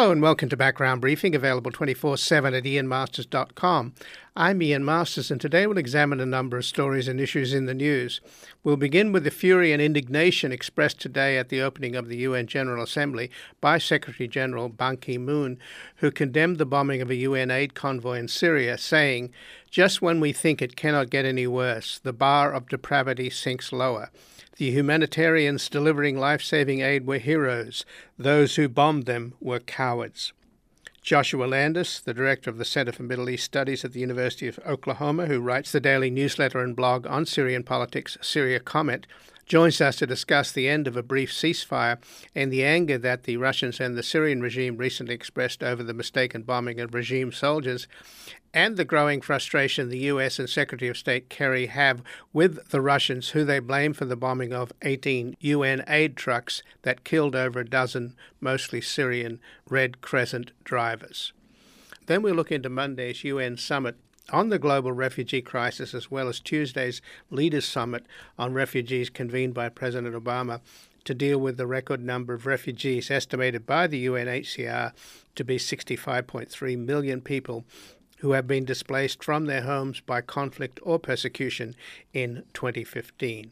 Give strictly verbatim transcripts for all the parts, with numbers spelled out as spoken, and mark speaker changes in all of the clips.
Speaker 1: Hello and welcome to Background Briefing, available twenty-four seven at ian masters dot com. I'm Ian Masters, and today we'll examine a number of stories and issues in the news. We'll begin with the fury and indignation expressed today at the opening of the U N General Assembly by Secretary General Ban Ki-moon, who condemned the bombing of a U N aid convoy in Syria, saying, "Just when we think it cannot get any worse, the bar of depravity sinks lower. The humanitarians delivering life-saving aid were heroes. Those who bombed them were cowards." Joshua Landis, the director of the Center for Middle East Studies at the University of Oklahoma, who writes the daily newsletter and blog on Syrian politics, Syria Comment, joins us to discuss the end of a brief ceasefire and the anger that the Russians and the Syrian regime recently expressed over the mistaken bombing of regime soldiers, and the growing frustration the U S and Secretary of State Kerry have with the Russians, who they blame for the bombing of eighteen U N aid trucks that killed over a dozen, mostly Syrian, Red Crescent drivers. Then we'll look into Monday's U N summit on the global refugee crisis, as well as Tuesday's Leaders' Summit on refugees convened by President Obama to deal with the record number of refugees estimated by the U N H C R to be sixty-five point three million people who have been displaced from their homes by conflict or persecution in twenty fifteen.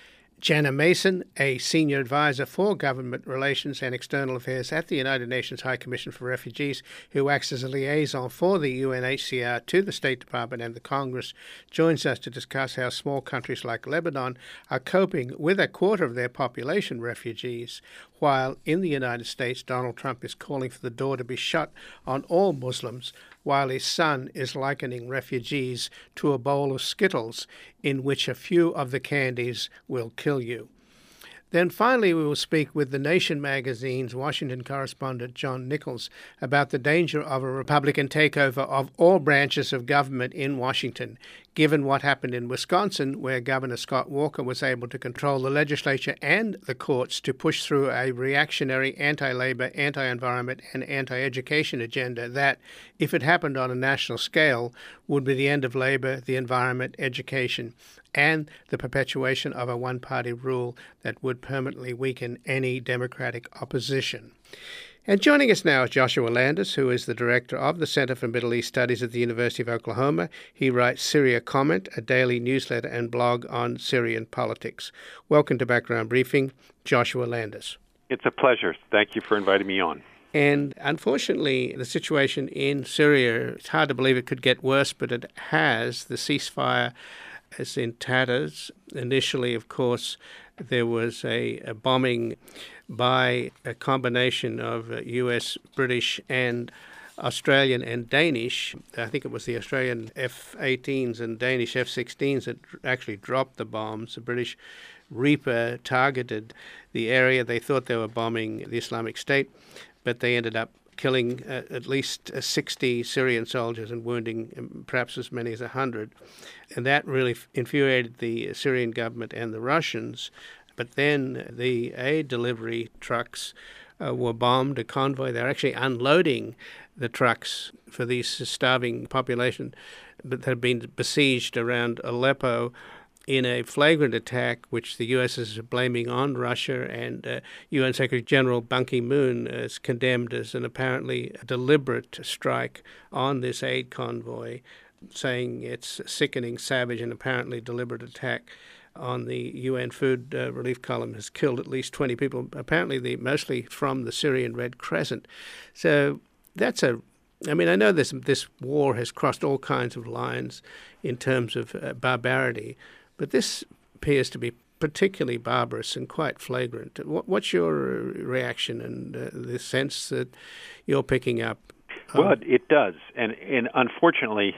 Speaker 1: Jana Mason, a senior advisor for government relations and external affairs at the United Nations High Commission for Refugees, who acts as a liaison for the U N H C R to the State Department and the Congress, joins us to discuss how small countries like Lebanon are coping with a quarter of their population refugees, while in the United States, Donald Trump is calling for the door to be shut on all Muslims, while his son is likening refugees to a bowl of Skittles in which a few of the candies will kill you. Then finally, we will speak with The Nation magazine's Washington correspondent John Nichols about the danger of a Republican takeover of all branches of government in Washington, given what happened in Wisconsin, where Governor Scott Walker was able to control the legislature and the courts to push through a reactionary anti-labor, anti-environment, and anti-education agenda that, if it happened on a national scale, would be the end of labor, the environment, education, and the perpetuation of a one-party rule that would permanently weaken any Democratic opposition. And joining us now is Joshua Landis, who is the director of the Center for Middle East Studies at the University of Oklahoma. He writes Syria Comment, a daily newsletter and blog on Syrian politics. Welcome to Background Briefing, Joshua Landis.
Speaker 2: It's a pleasure. Thank you for inviting me on.
Speaker 1: And unfortunately, the situation in Syria, it's hard to believe it could get worse, but it has. The ceasefire is in tatters. Initially, of course, there was a, a bombing by a combination of U S, British, and Australian and Danish. I think it was the Australian F eighteens and Danish F sixteens that actually dropped the bombs. The British Reaper targeted the area. They thought they were bombing the Islamic State, but they ended up killing uh, at least uh, sixty Syrian soldiers and wounding um, perhaps as many as one hundred. And that really f- infuriated the Syrian government and the Russians. But then the aid delivery trucks uh, were bombed, a convoy. They're actually unloading the trucks for these starving population that had been besieged around Aleppo in a flagrant attack, which the U S is blaming on Russia, and uh, U N Secretary General Ban Ki-moon is condemned as an apparently deliberate strike on this aid convoy, saying it's a sickening, savage, and apparently deliberate attack on the U N Food uh, Relief Column has killed at least twenty people, apparently the, mostly from the Syrian Red Crescent. So that's a I mean, I know this this war has crossed all kinds of lines in terms of uh, barbarity, but this appears to be particularly barbarous and quite flagrant. What, what's your reaction and uh, the sense that you're picking up? Um,
Speaker 2: well, it does. And, and unfortunately,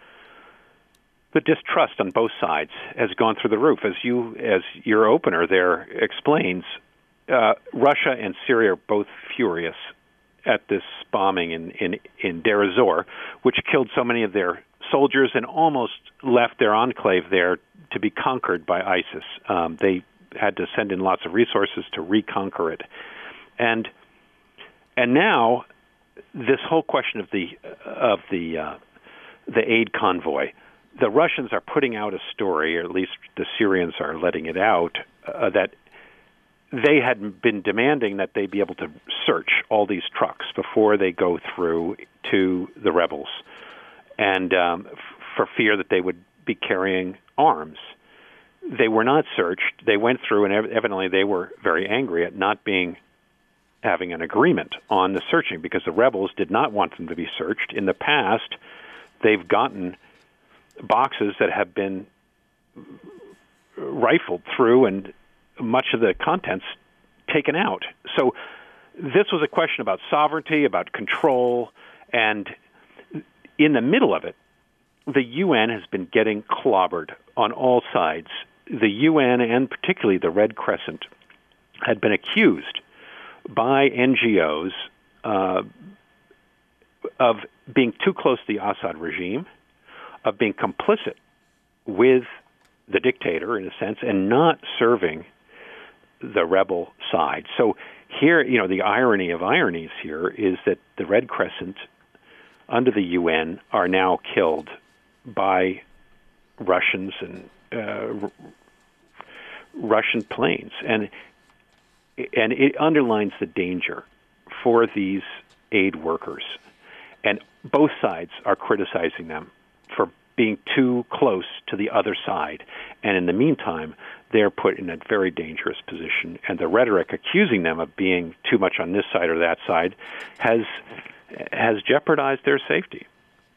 Speaker 2: the distrust on both sides has gone through the roof. As you, as your opener there explains, uh, Russia and Syria are both furious at this bombing in, in, in Deir ez-Zor, which killed so many of their soldiers and almost left their enclave there to be conquered by ISIS. Um, they had to send in lots of resources to reconquer it. And and now this whole question of the of the uh, the aid convoy, the Russians are putting out a story, or at least the Syrians are letting it out, uh, that they had been demanding that they be able to search all these trucks before they go through to the rebels, and um, f- for fear that they would be carrying arms. They were not searched. They went through, and ev- evidently they were very angry at not being having an agreement on the searching, because the rebels did not want them to be searched. In the past, they've gotten boxes that have been rifled through and much of the contents taken out. So this was a question about sovereignty, about control, and in the middle of it, the U N has been getting clobbered on all sides. The U N, and particularly the Red Crescent, had been accused by N G Os uh, of being too close to the Assad regime, of being complicit with the dictator, in a sense, and not serving the rebel side. So here, you know, the irony of ironies here is that the Red Crescent, under the U N, are now killed by Russians and uh, r- Russian planes. And and it underlines the danger for these aid workers. And both sides are criticizing them for being too close to the other side. And in the meantime, they're put in a very dangerous position. And the rhetoric accusing them of being too much on this side or that side has has jeopardized their safety.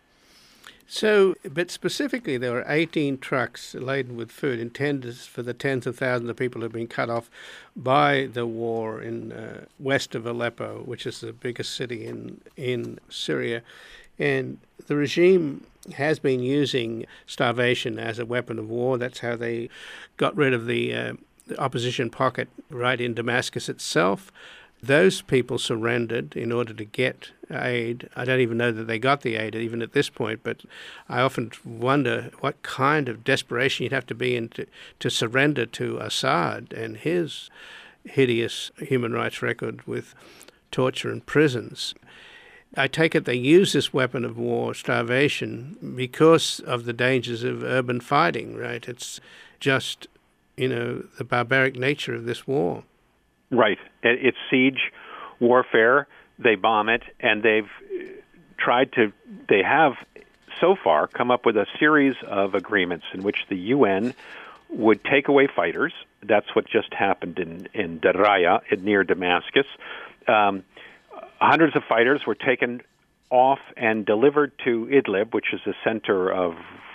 Speaker 1: So, but specifically, there were eighteen trucks laden with food intended for the tens of thousands of people who have been cut off by the war in uh, west of Aleppo, which is the biggest city in, in Syria. And the regime has been using starvation as a weapon of war. That's how they got rid of the, uh, the opposition pocket right in Damascus itself. Those people surrendered in order to get aid. I don't even know that they got the aid even at this point, but I often wonder what kind of desperation you'd have to be in to, to surrender to Assad and his hideous human rights record with torture and prisons. I take it they use this weapon of war, starvation, because of the dangers of urban fighting, right? It's just, you know, the barbaric nature of this war.
Speaker 2: Right. It's siege warfare. They bomb it, and they've tried to, they have so far come up with a series of agreements in which the U N would take away fighters. That's what just happened in, in Daraya, near Damascus. Um, hundreds of fighters were taken off and delivered to Idlib, which is the center of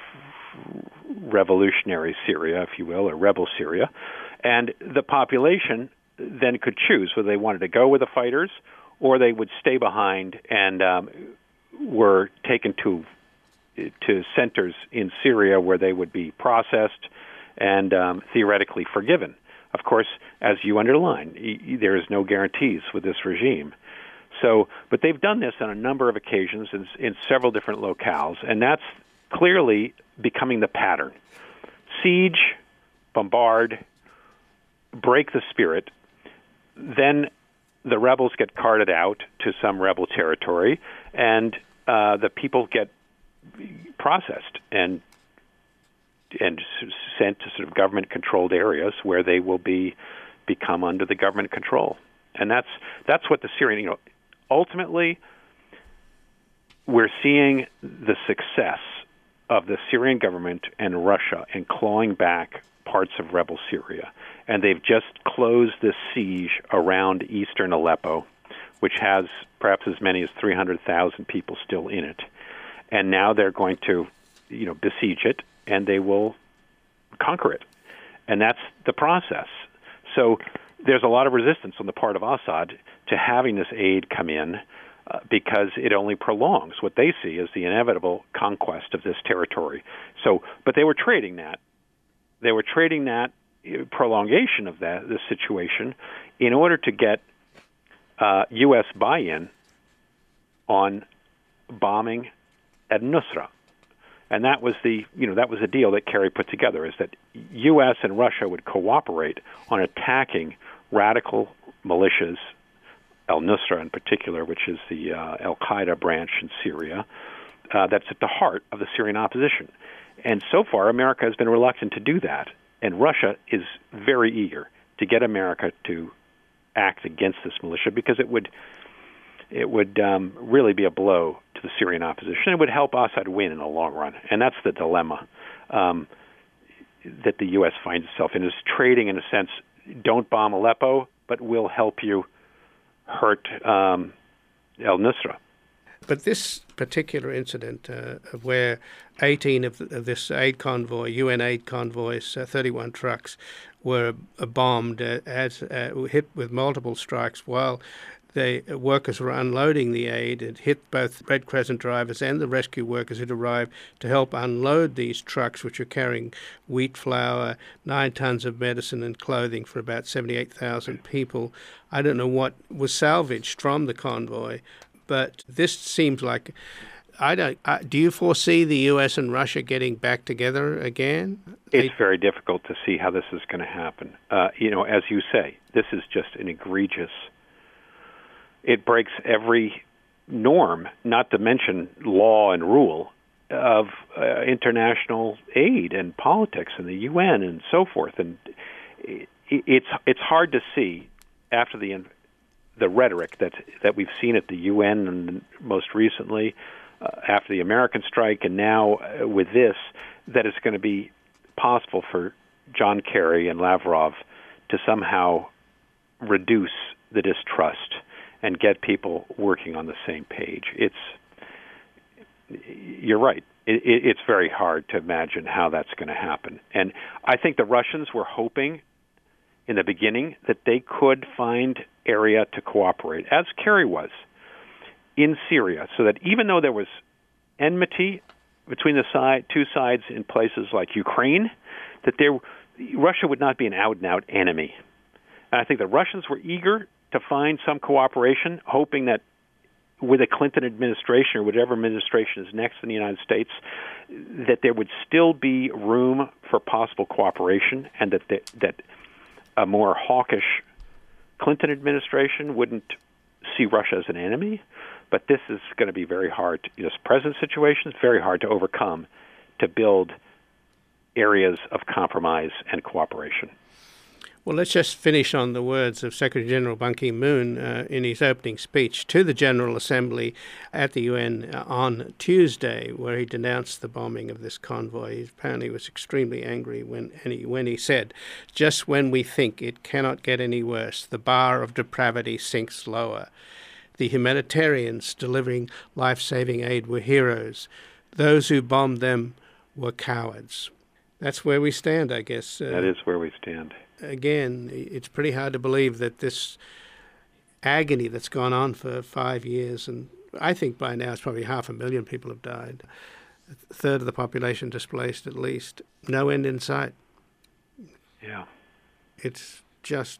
Speaker 2: revolutionary Syria, if you will, or rebel Syria. And the population then could choose whether they wanted to go with the fighters or they would stay behind and um, were taken to to centers in Syria where they would be processed and um, theoretically forgiven. Of course, as you underline, y- there is no guarantees with this regime. So, but they've done this on a number of occasions in, in several different locales, and that's clearly becoming the pattern. Siege, bombard, break the spirit, then the rebels get carted out to some rebel territory, and uh, the people get processed and and sent to sort of government-controlled areas where they will be become under the government control. And that's that's what the Syrian, you know, ultimately we're seeing the success of the Syrian government and Russia in clawing back parts of rebel Syria. And they've just closed this siege around eastern Aleppo, which has perhaps as many as three hundred thousand people still in it. And now they're going to, you know, besiege it, and they will conquer it. And that's the process. So there's a lot of resistance on the part of Assad to having this aid come in uh, because it only prolongs what they see as the inevitable conquest of this territory. So, but they were trading that. They were trading that prolongation of that this situation in order to get uh, U S buy-in on bombing al-Nusra. And that was the, you know, that was the deal that Kerry put together, is that U S and Russia would cooperate on attacking radical militias, al-Nusra in particular, which is the uh, al-Qaeda branch in Syria, uh, that's at the heart of the Syrian opposition. And so far, America has been reluctant to do that. And Russia is very eager to get America to act against this militia, because it would it would um, really be a blow to the Syrian opposition. It would help Assad win in the long run, and that's the dilemma um, that the U S finds itself in, is trading, in a sense, don't bomb Aleppo, but we'll help you hurt um, al-Nusra.
Speaker 1: But this particular incident uh, of where eighteen of, of this aid convoy, U N aid convoys, uh, thirty-one trucks, were uh, bombed, uh, as uh, hit with multiple strikes while the workers were unloading the aid. It hit both Red Crescent drivers and the rescue workers who'd arrived to help unload these trucks, which were carrying wheat flour, nine tons of medicine and clothing for about seventy-eight thousand people. I don't know what was salvaged from the convoy, but this seems like, I don't. Uh, do you foresee the U S and Russia getting back together again?
Speaker 2: It's they, very difficult to see how this is going to happen. Uh, you know, as you say, this is just an egregious. It breaks every norm, not to mention law and rule, of uh, international aid and politics and the U N and so forth. And it, it's it's hard to see after the the rhetoric that that we've seen at the U N and most recently uh, after the American strike, and now uh, with this, that it's going to be possible for John Kerry and Lavrov to somehow reduce the distrust and get people working on the same page. It's you're right. It, it, it's very hard to imagine how that's going to happen. And I think the Russians were hoping in the beginning that they could find area to cooperate, as Kerry was, in Syria, so that even though there was enmity between the side, two sides in places like Ukraine, that there, Russia would not be an out-and-out enemy. And I think the Russians were eager to find some cooperation, hoping that with a Clinton administration or whatever administration is next in the United States, that there would still be room for possible cooperation, and that the, that a more hawkish Clinton administration wouldn't see Russia as an enemy. But this is going to be very hard. This present situation is very hard to overcome, to build areas of compromise and cooperation.
Speaker 1: Well, let's just finish on the words of Secretary General Ban Ki-moon uh, in his opening speech to the General Assembly at the U N on Tuesday, where he denounced the bombing of this convoy. He apparently was extremely angry when and he, when he said, "Just when we think it cannot get any worse, the bar of depravity sinks lower. The humanitarians delivering life-saving aid were heroes. Those who bombed them were cowards." That's where we stand, I guess. Uh,
Speaker 2: that is where we stand.
Speaker 1: Again, it's pretty hard to believe that this agony that's gone on for five years, and I think by now it's probably half a million people have died, a third of the population displaced at least, no end in sight.
Speaker 2: Yeah.
Speaker 1: It's just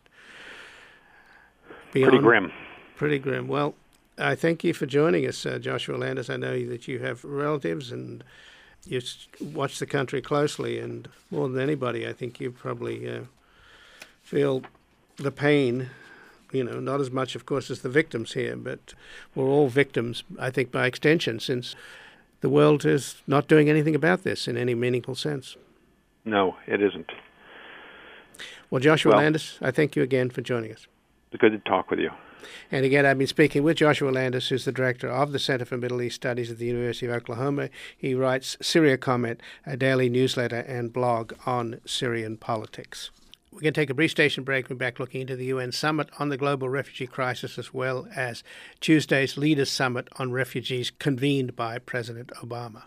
Speaker 1: beyond...
Speaker 2: Pretty grim.
Speaker 1: Pretty grim. Well, I thank you for joining us, uh, Joshua Landis. I know that you have relatives and you watch the country closely, and more than anybody, I think you probably... Uh, feel the pain, you know, not as much, of course, as the victims here, but we're all victims, I think, by extension, since the world is not doing anything about this in any meaningful sense.
Speaker 2: No, it isn't.
Speaker 1: Well, Joshua
Speaker 2: well,
Speaker 1: Landis, I thank you again for joining us.
Speaker 2: It's good to talk with you.
Speaker 1: And again, I've been speaking with Joshua Landis, who's the director of the Center for Middle East Studies at the University of Oklahoma. He writes Syria Comment, a daily newsletter and blog on Syrian politics. We're going to take a brief station break. We're back looking into the U N summit on the global refugee crisis, as well as Tuesday's Leaders Summit on refugees convened by President Obama.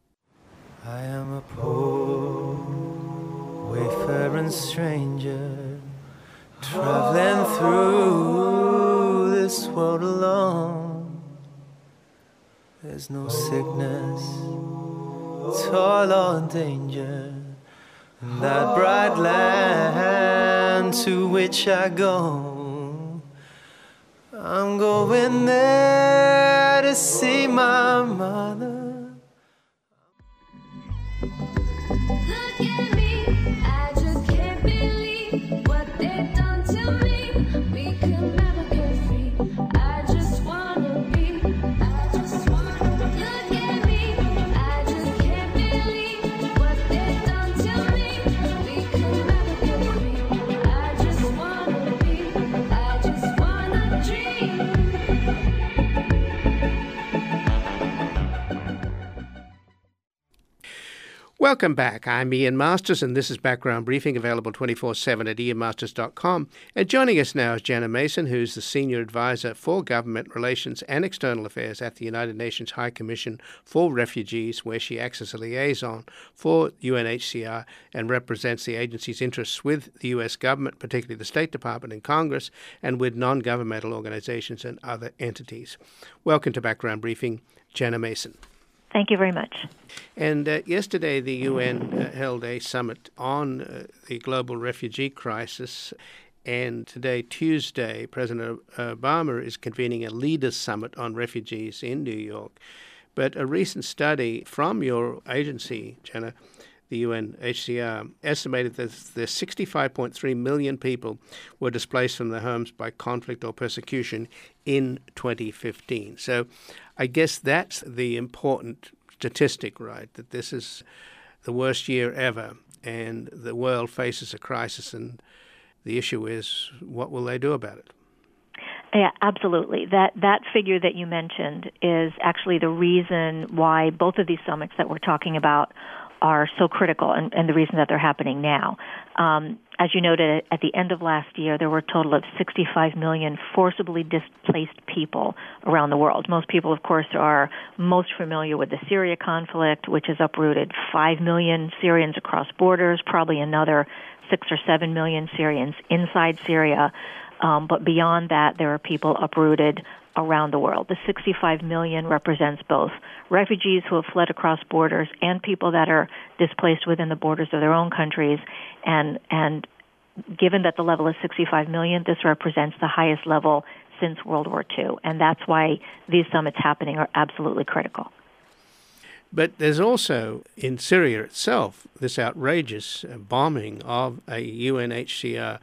Speaker 3: I am a poor, wayfaring stranger, traveling through this world alone. There's no sickness, toil or danger, that bright land to which I go. I'm going there to see my mother.
Speaker 4: Look at me, I just can't believe what they've done to me. We could never get free. I just wanna be, I just wanna be. Look at me, I just can't believe what they've done to me. We could never get free. I just wanna be, I just
Speaker 1: Welcome back. I'm Ian Masters, and this is Background Briefing, available twenty-four seven at ian masters dot com. And joining us now is Jana Mason, who's the Senior Advisor for Government Relations and External Affairs at the United Nations High Commission for Refugees, where she acts as a liaison for U N H C R and represents the agency's interests with the U S government, particularly the State Department and Congress, and with non-governmental organizations and other entities. Welcome to Background Briefing, Jana Mason.
Speaker 5: Thank you very much.
Speaker 1: And uh, yesterday, the U N uh, held a summit on uh, the global refugee crisis. And today, Tuesday, President Obama is convening a leaders' summit on refugees in New York. But a recent study from your agency, Jana, the U N H C R, estimated that the sixty-five point three million people were displaced from their homes by conflict or persecution in twenty fifteen. So I guess that's the important statistic, right, that this is the worst year ever and the world faces a crisis, and the issue is, what will they do about it?
Speaker 5: Yeah, absolutely. That that figure that you mentioned is actually the reason why both of these summits that we're talking about are so critical, and, and the reason that they're happening now. Um, as you noted, at the end of last year, there were a total of sixty-five million forcibly displaced people around the world. Most people, of course, are most familiar with the Syria conflict, which has uprooted five million Syrians across borders, probably another six or seven million Syrians inside Syria. Um, but beyond that, there are people uprooted around the world. The sixty-five million represents both refugees who have fled across borders and people that are displaced within the borders of their own countries. And and given that the level is sixty-five million, this represents the highest level since World War Two. And that's why these summits happening are absolutely critical.
Speaker 1: But there's also, in Syria itself, this outrageous bombing of a U N H C R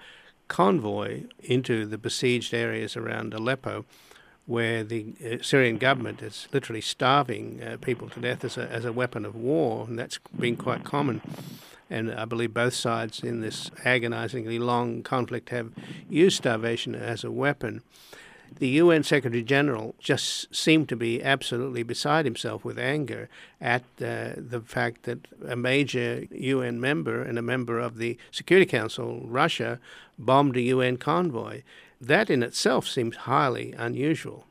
Speaker 1: convoy into the besieged areas around Aleppo, where the Syrian government is literally starving uh, people to death as a, as a weapon of war, and that's been quite common. And I believe both sides in this agonizingly long conflict have used starvation as a weapon. The U N Secretary General just seemed to be absolutely beside himself with anger at uh, the fact that a major U N member and a member of the Security Council, Russia, bombed a U N convoy. That in itself seems highly unusual.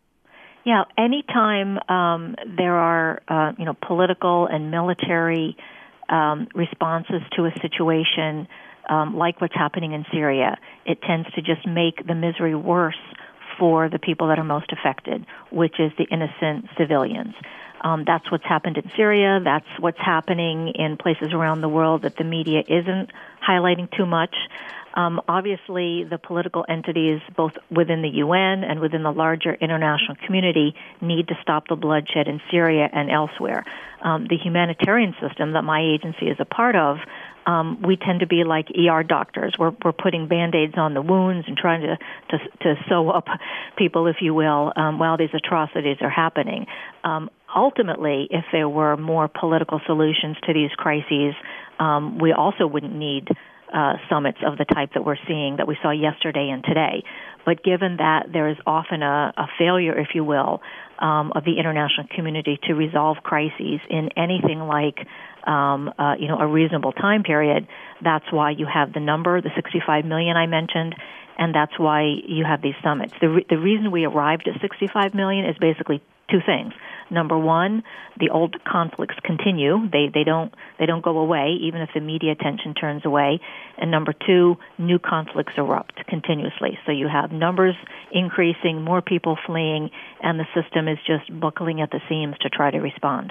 Speaker 5: Yeah, anytime um, there are uh, you know political and military um, responses to a situation um, like what's happening in Syria, it tends to just make the misery worse for the people that are most affected, which is the innocent civilians. Um, that's what's happened in Syria. That's what's happening in places around the world that the media isn't highlighting too much. Um, obviously, the political entities, both within the U N and within the larger international community, need to stop the bloodshed in Syria and elsewhere. Um, the humanitarian system that my agency is a part of, um, we tend to be like E R doctors. We're, we're putting Band-Aids on the wounds and trying to, to, to sew up people, if you will, um, while these atrocities are happening. Um, ultimately, if there were more political solutions to these crises, um, we also wouldn't need Uh, summits of the type that we're seeing, that we saw yesterday and today. But given that there is often a, a failure, if you will, um, of the international community to resolve crises in anything like, um, uh, you know, a reasonable time period, that's why you have the number, the sixty-five million I mentioned, and that's why you have these summits. The, re- the reason we arrived at sixty-five million is basically two things. Number one, the old conflicts continue. They they don't they don't go away, even if the media attention turns away. And number two, new conflicts erupt continuously. So you have numbers increasing, more people fleeing, and the system is just buckling at the seams to try to respond.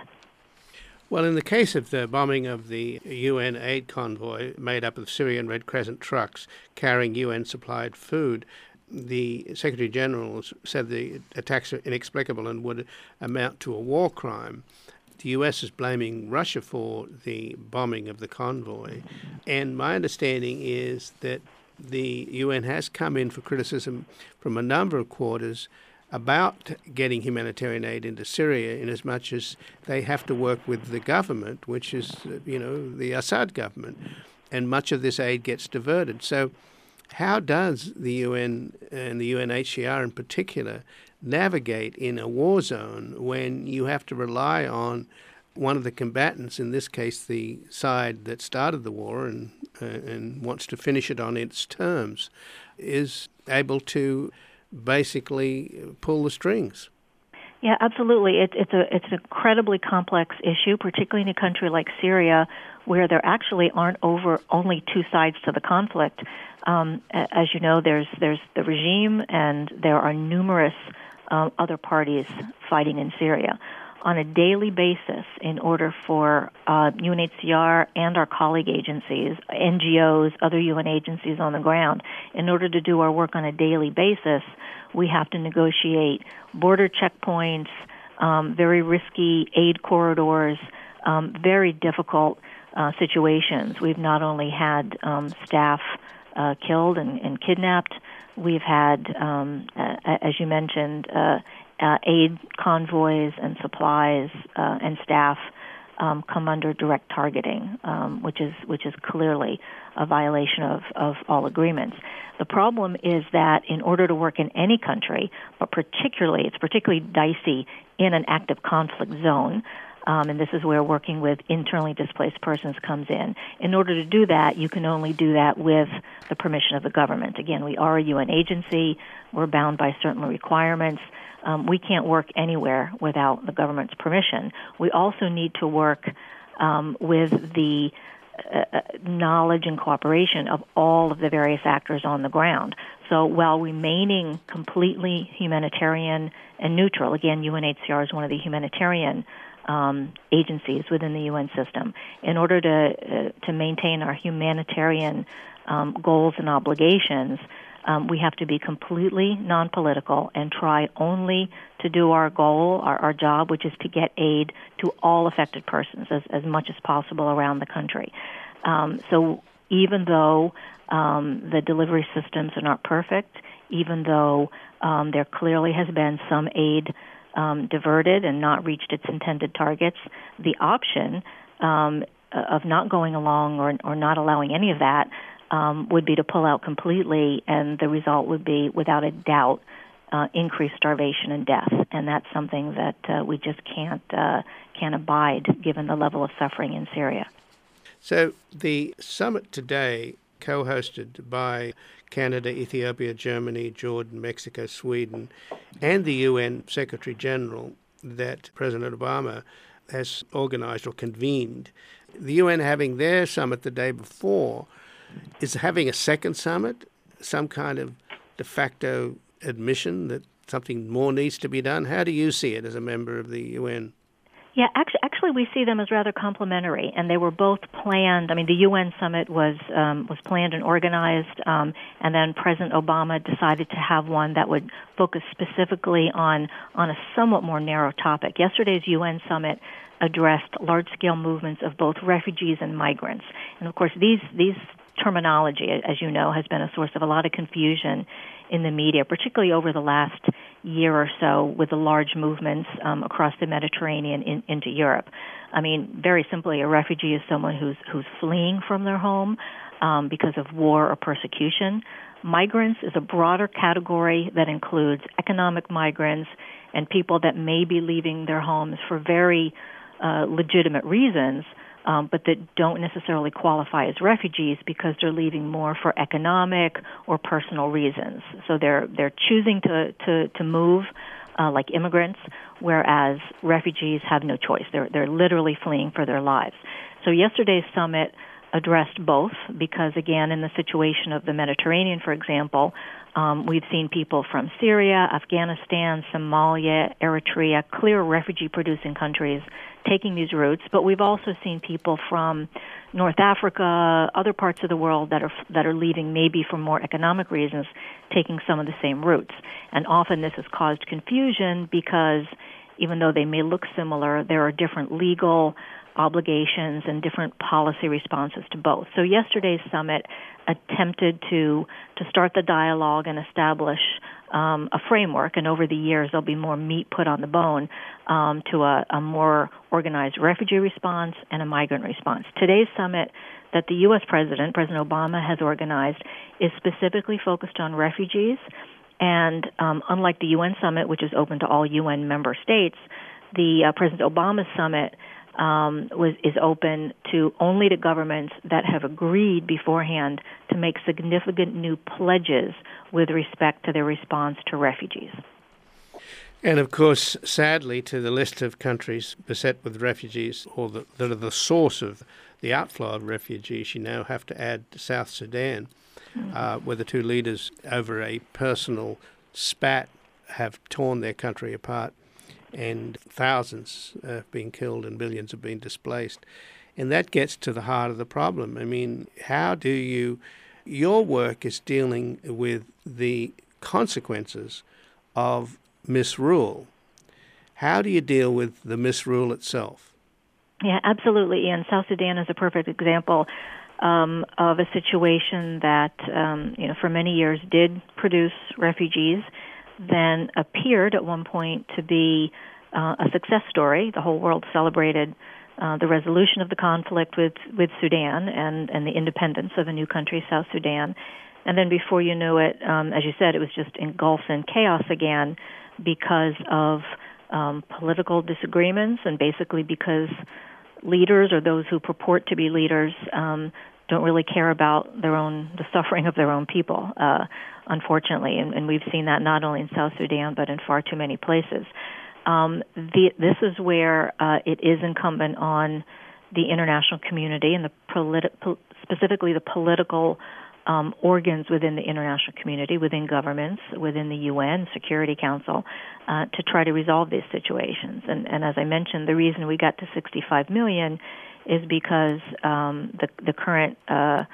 Speaker 1: Well, in the case of the bombing of the U N aid convoy made up of Syrian Red Crescent trucks carrying U N-supplied food, the Secretary General said the attacks are inexplicable and would amount to a war crime. The U S is blaming Russia for the bombing of the convoy. And my understanding is that the U N has come in for criticism from a number of quarters about getting humanitarian aid into Syria, in as much as they have to work with the government, which is, you know, the Assad government, and much of this aid gets diverted. So how does the U N and the U N H C R in particular navigate in a war zone when you have to rely on one of the combatants, in this case the side that started the war and, uh, and wants to finish it on its terms, is able to basically pull the strings.
Speaker 5: Yeah, absolutely. It, it's a it's an incredibly complex issue, particularly in a country like Syria, where there actually aren't over only two sides to the conflict. Um, as you know, there's there's the regime, and there are numerous uh, other parties fighting in Syria. On a daily basis, in order for uh, U N H C R and our colleague agencies, N G Os, other U N agencies on the ground, in order to do our work on a daily basis, we have to negotiate border checkpoints, um, very risky aid corridors, um, very difficult uh, situations. We've not only had um, staff uh, killed and, and kidnapped, we've had, um, uh, as you mentioned, uh, uh, aid convoys and supplies uh, and staff um, come under direct targeting, um, which is which is clearly a violation of, of all agreements. The problem is that in order to work in any country, but particularly, it's particularly dicey in an active conflict zone, um, and this is where working with internally displaced persons comes in. In order to do that, you can only do that with the permission of the government. Again, we are a U N agency. We're bound by certain requirements. Um, we can't work anywhere without the government's permission. We also need to work um, with the uh, knowledge and cooperation of all of the various actors on the ground. So while remaining completely humanitarian and neutral, again, U N H C R is one of the humanitarian um, agencies within the U N system. In order to uh, to maintain our humanitarian um, goals and obligations, Um, we have to be completely non-political and try only to do our goal, our, our job, which is to get aid to all affected persons as, as much as possible around the country. Um, so even though um, the delivery systems are not perfect, even though um, there clearly has been some aid um, diverted and not reached its intended targets, the option um, of not going along or, or not allowing any of that Um, would be to pull out completely, and the result would be, without a doubt, uh, increased starvation and death. And that's something that uh, we just can't uh, can't abide, given the level of suffering in Syria.
Speaker 1: So the summit today, co-hosted by Canada, Ethiopia, Germany, Jordan, Mexico, Sweden, and the U N Secretary General that President Obama has organized or convened, the U N having their summit the day before, is having a second summit some kind of de facto admission that something more needs to be done? How do you see it as a member of the U N?
Speaker 5: Yeah, actually, actually, we see them as rather complementary, and they were both planned. I mean, the U N summit was um, was planned and organized, um, and then President Obama decided to have one that would focus specifically on on a somewhat more narrow topic. Yesterday's U N summit addressed large-scale movements of both refugees and migrants, and of course, these these terminology, as you know, has been a source of a lot of confusion in the media, particularly over the last year or so with the large movements um, across the Mediterranean in, into Europe. I mean, very simply, a refugee is someone who's who's fleeing from their home um, because of war or persecution. Migrants is a broader category that includes economic migrants and people that may be leaving their homes for very uh, legitimate reasons, Um, but that don't necessarily qualify as refugees because they're leaving more for economic or personal reasons. So they're they're choosing to to, to move uh, like immigrants, whereas refugees have no choice. They're they're literally fleeing for their lives. So yesterday's summit addressed both because, again, in the situation of the Mediterranean, for example, um, we've seen people from Syria, Afghanistan, Somalia, Eritrea, clear refugee-producing countries taking these routes, but we've also seen people from North Africa, other parts of the world that are that are leaving maybe for more economic reasons, taking some of the same routes. And often this has caused confusion because even though they may look similar, there are different legal obligations and different policy responses to both. So yesterday's summit attempted to to start the dialogue and establish um, a framework, and over the years there'll be more meat put on the bone um, to a, a more organized refugee response and a migrant response. Today's summit that the U S President, President Obama, has organized is specifically focused on refugees, and um, unlike the U N summit, which is open to all U N member states, the uh, President Obama summit um, was is open to only to governments that have agreed beforehand to make significant new pledges with respect to their response to refugees.
Speaker 1: And of course, sadly, to the list of countries beset with refugees or the, that are the source of the outflow of refugees, you now have to add South Sudan, mm-hmm. uh, where the two leaders, over a personal spat, have torn their country apart, and thousands have been killed and billions have been displaced. And that gets to the heart of the problem. I mean, how do you... Your work is dealing with the consequences of misrule. How do you deal with the misrule itself?
Speaker 5: Yeah, absolutely, Ian. South Sudan is a perfect example um, of a situation that, um, you know, for many years did produce refugees, then appeared at one point to be uh, a success story. The whole world celebrated uh, the resolution of the conflict with, with Sudan and, and the independence of a new country, South Sudan. And then before you knew it, um, as you said, it was just engulfed in chaos again because of um, political disagreements and basically because leaders or those who purport to be leaders um, don't really care about their own, the suffering of their own people, uh, unfortunately. And, and we've seen that not only in South Sudan, but in far too many places. Um, the, this is where uh, it is incumbent on the international community and the politi- po- specifically the political um, organs within the international community, within governments, within the U N Security Council, uh, to try to resolve these situations. And, and as I mentioned, the reason we got to sixty-five million is because um, the, the current uh,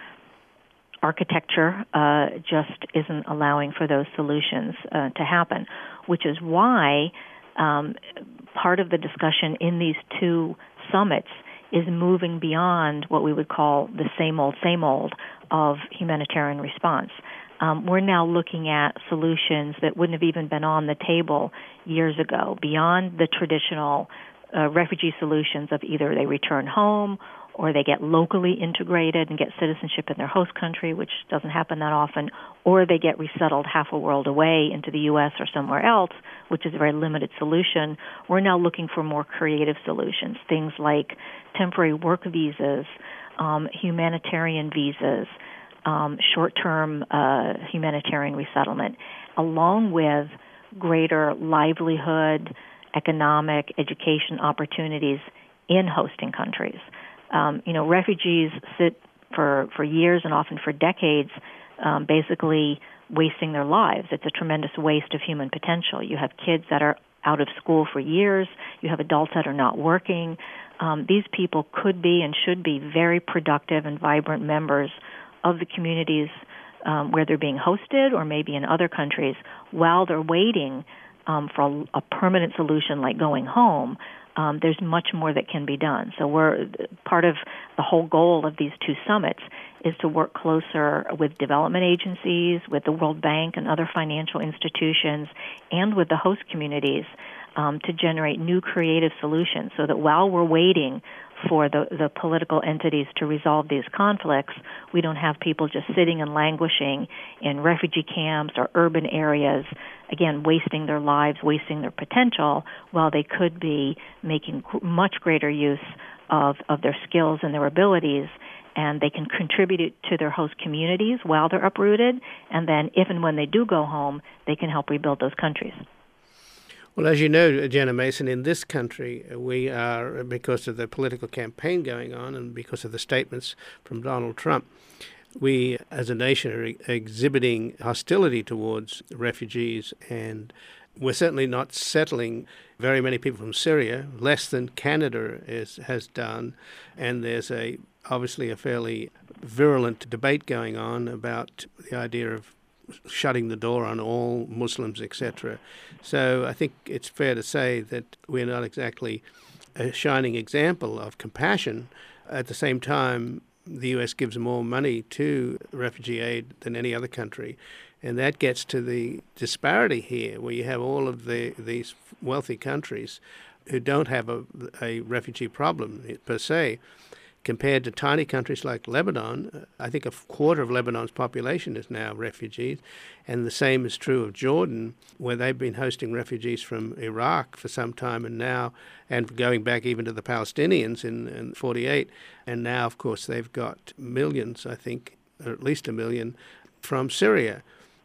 Speaker 5: architecture uh, just isn't allowing for those solutions uh, to happen, which is why um, part of the discussion in these two summits is moving beyond what we would call the same old, same old of humanitarian response. Um, we're now looking at solutions that wouldn't have even been on the table years ago, beyond the traditional uh, refugee solutions of either they return home or they get locally integrated and get citizenship in their host country, which doesn't happen that often, or they get resettled half a world away into the U S or somewhere else, which is a very limited solution. We're now looking for more creative solutions, things like temporary work visas, um, humanitarian visas, um, short-term uh, humanitarian resettlement, along with greater livelihood, economic, education opportunities in hosting countries. Um, you know, refugees sit for, for years and often for decades um, basically wasting their lives. It's a tremendous waste of human potential. You have kids that are out of school for years. You have adults that are not working. Um, these people could be and should be very productive and vibrant members of the communities um, where they're being hosted or maybe in other countries while they're waiting um, for a, a permanent solution like going home. Um, there's much more that can be done. So we're part of the whole goal of these two summits is to work closer with development agencies, with the World Bank and other financial institutions, and with the host communities um, to generate new creative solutions so that while we're waiting for the, the political entities to resolve these conflicts, we don't have people just sitting and languishing in refugee camps or urban areas, again, wasting their lives, wasting their potential, while they could be making much greater use of, of their skills and their abilities, and they can contribute to their host communities while they're uprooted, and then if and when they do go home, they can help rebuild those countries.
Speaker 1: Well, as you know, Jenna Mason, in this country, we are, because of the political campaign going on and because of the statements from Donald Trump, we as a nation are exhibiting hostility towards refugees, and we're certainly not settling very many people from Syria, less than Canada is, has done, and there's a obviously a fairly virulent debate going on about the idea of shutting the door on all Muslims, et cetera. So I think it's fair to say that we're not exactly a shining example of compassion. At the same time, the U S gives more money to refugee aid than any other country. And that gets to the disparity here, where you have all of the these wealthy countries who don't have a, a refugee problem per se, compared to tiny countries like Lebanon. I think a quarter of Lebanon's population is now refugees, and the same is true of Jordan, where they've been hosting refugees from Iraq for some time, and now, and going back even to the Palestinians in, in forty-eight, and now, of course, they've got millions, I think, or at least a million, from Syria.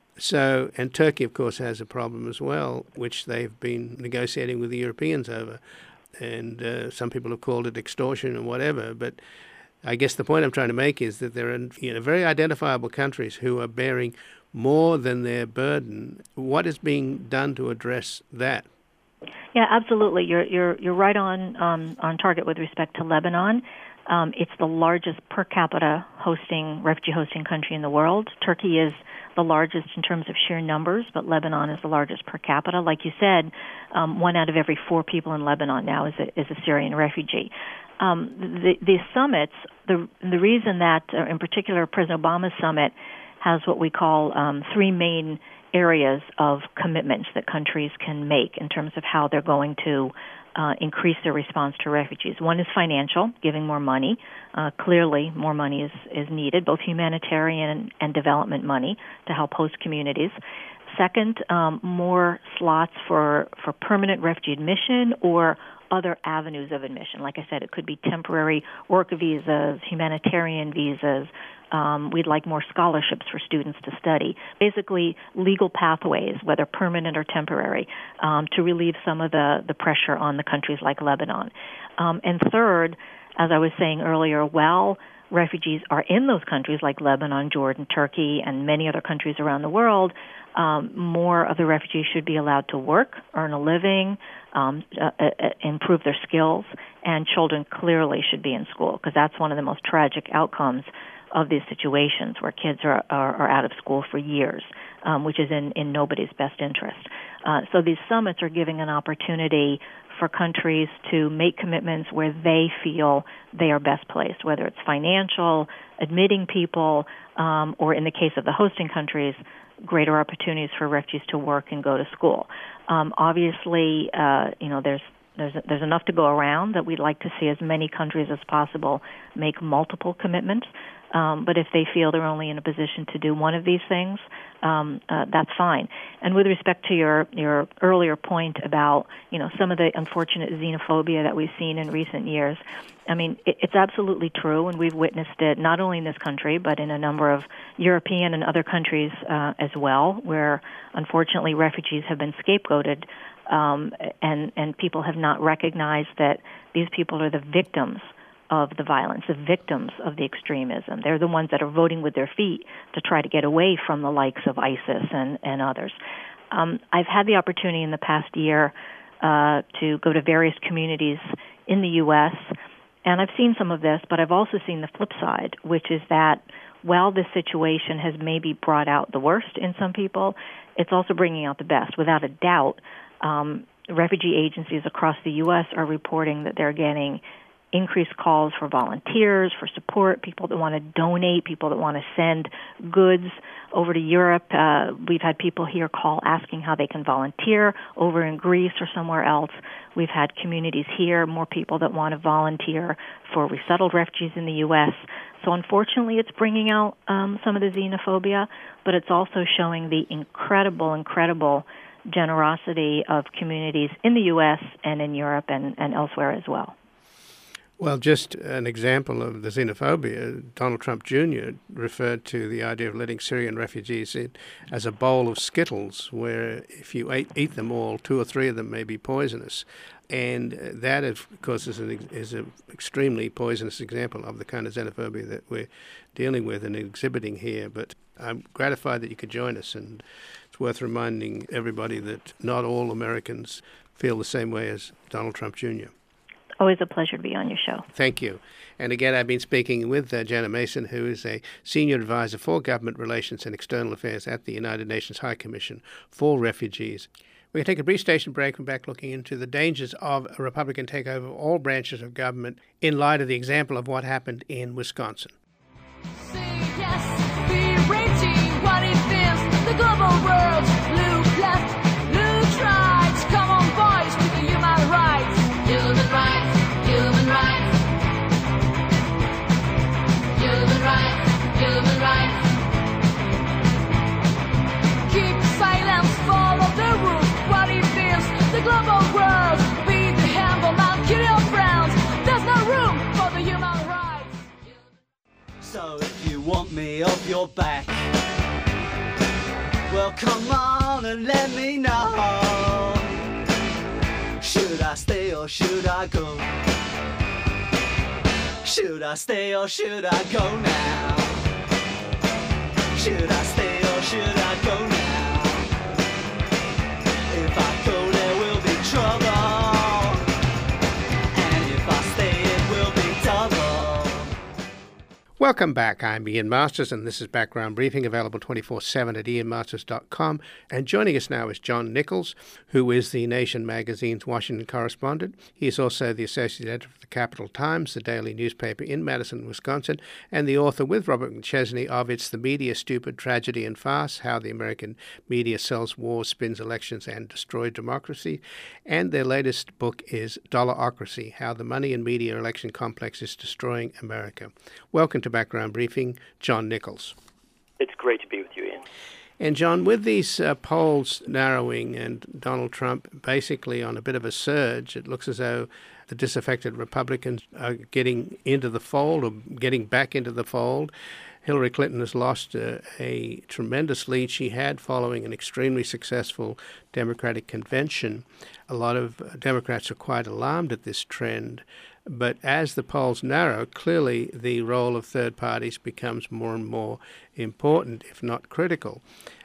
Speaker 1: So, and Turkey, of course, has a problem as well, which they've been negotiating with the Europeans over. And uh, some people have called it extortion or whatever. But I guess the point I'm trying to make is that there are, you know, very identifiable countries who are bearing more than their burden. What is being done to address that?
Speaker 5: Yeah, absolutely. You're you're you're right on um, on target with respect to Lebanon. Um, it's the largest per capita hosting refugee hosting country in the world. Turkey is the largest in terms of sheer numbers, but Lebanon is the largest per capita. Like you said, um, one out of every four people in Lebanon now is a, is a Syrian refugee. Um, the, the summits, the the reason that, uh, in particular, President Obama's summit has what we call um, three main areas of commitments that countries can make in terms of how they're going to Uh, increase their response to refugees. One is financial, giving more money. Uh, clearly, more money is, is needed, both humanitarian and, and development money to help host communities. Second, um, more slots for, for permanent refugee admission or other avenues of admission. Like I said, it could be temporary work visas, humanitarian visas. Um, we'd like more scholarships for students to study. Basically, legal pathways, whether permanent or temporary, um, to relieve some of the, the pressure on the countries like Lebanon. Um, and third, as I was saying earlier, while refugees are in those countries like Lebanon, Jordan, Turkey, and many other countries around the world, um, more of the refugees should be allowed to work, earn a living, um, uh, uh, improve their skills, and children clearly should be in school, because that's one of the most tragic outcomes of these situations where kids are, are, are out of school for years, um, which is in, in nobody's best interest. Uh, so these summits are giving an opportunity for countries to make commitments where they feel they are best placed, whether it's financial, admitting people, um, or in the case of the hosting countries, greater opportunities for refugees to work and go to school. Um, obviously, uh, you know, there's There's, there's enough to go around that we'd like to see as many countries as possible make multiple commitments. Um, but if they feel they're only in a position to do one of these things, um, uh, that's fine. And with respect to your, your earlier point about, you know, some of the unfortunate xenophobia that we've seen in recent years, I mean, it, it's absolutely true, and we've witnessed it not only in this country, but in a number of European and other countries uh, as well, where unfortunately refugees have been scapegoated. Um, and, and people have not recognized that these people are the victims of the violence, the victims of the extremism. They're the ones that are voting with their feet to try to get away from the likes of ISIS and, and others. Um, I've had the opportunity in the past year uh, to go to various communities in the U S, and I've seen some of this, but I've also seen the flip side, which is that while this situation has maybe brought out the worst in some people, it's also bringing out the best. Without a doubt, Um, refugee agencies across the U S are reporting that they're getting increased calls for volunteers, for support, people that want to donate, people that want to send goods over to Europe. Uh, we've had people here call asking how they can volunteer over in Greece or somewhere else. We've had communities here, more people that want to volunteer for resettled refugees in the U S. So unfortunately, it's bringing out um, some of the xenophobia, but it's also showing the incredible, incredible generosity of communities in the U S and in Europe and, and elsewhere as well.
Speaker 1: Well, just an example of the xenophobia, Donald Trump Junior referred to the idea of letting Syrian refugees in as a bowl of Skittles, where if you ate, eat them all, two or three of them may be poisonous. And that, of course, is an is an extremely poisonous example of the kind of xenophobia that we're dealing with and exhibiting here. But I'm gratified that you could join us, and it's worth reminding everybody that not all Americans feel the same way as Donald Trump Junior
Speaker 5: Always a pleasure to be on your show.
Speaker 1: Thank you. And again, I've been speaking with uh, Jana Mason, who is a Senior Advisor for Government Relations and External Affairs at the United Nations High Commission for Refugees. We're going to take a brief station break and back looking into the dangers of a Republican takeover of all branches of government in light of the example of what happened in Wisconsin.
Speaker 4: Say yes, be raging what it feels. The global world, look left, look right. Come on, boys, to the human rights. Human rights, human rights.
Speaker 6: want me off your back? Well, come on and let me know. Should I stay or should I go? Should I stay or should I go now? Should I stay or should I go now? If I go, there will be trouble. And if I stay, it will be double.
Speaker 1: Welcome back. I'm Ian Masters, and this is Background Briefing, available twenty-four seven at ian masters dot com. And joining us now is John Nichols, who is the Nation magazine's Washington correspondent. He is also the associate editor of the Capital Times, the daily newspaper in Madison, Wisconsin, and the author with Robert McChesney of It's the Media, Stupid, Tragedy, and Farce, How the American Media Sells Wars, Spins Elections, and Destroys Democracy. And their latest book is Dollarocracy, How the Money and Media Election Complex is Destroying America. Welcome to Background Briefing, John Nichols.
Speaker 7: It's great to be with you, Ian.
Speaker 1: And John, with these uh, polls narrowing and Donald Trump basically on a bit of a surge, it looks as though the disaffected Republicans are getting into the fold or getting back into the fold. Hillary Clinton has lost uh, a tremendous lead she had following an extremely successful Democratic convention. A lot of Democrats are quite alarmed at this trend. But as the polls narrow, clearly the role of third parties becomes more and more important, if not critical.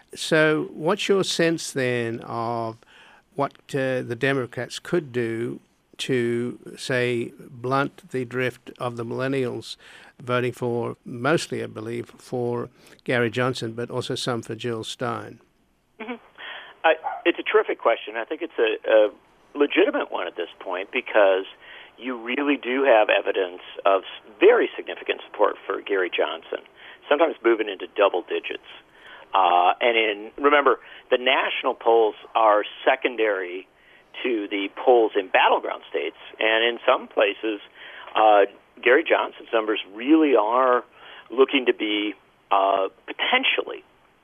Speaker 1: So what's your sense then of what uh, the Democrats could do to, say, blunt the drift of the millennials voting for, mostly, I believe, for Gary Johnson, but also some for Jill Stein?
Speaker 7: Mm-hmm. I, it's a terrific question. I think it's a, a legitimate one at this point because you really do have evidence of very significant support for Gary Johnson, sometimes moving into double digits. Uh, and in remember, the national polls are secondary to the polls in battleground states, and in some places, uh, Gary Johnson's numbers really are looking to be uh, potentially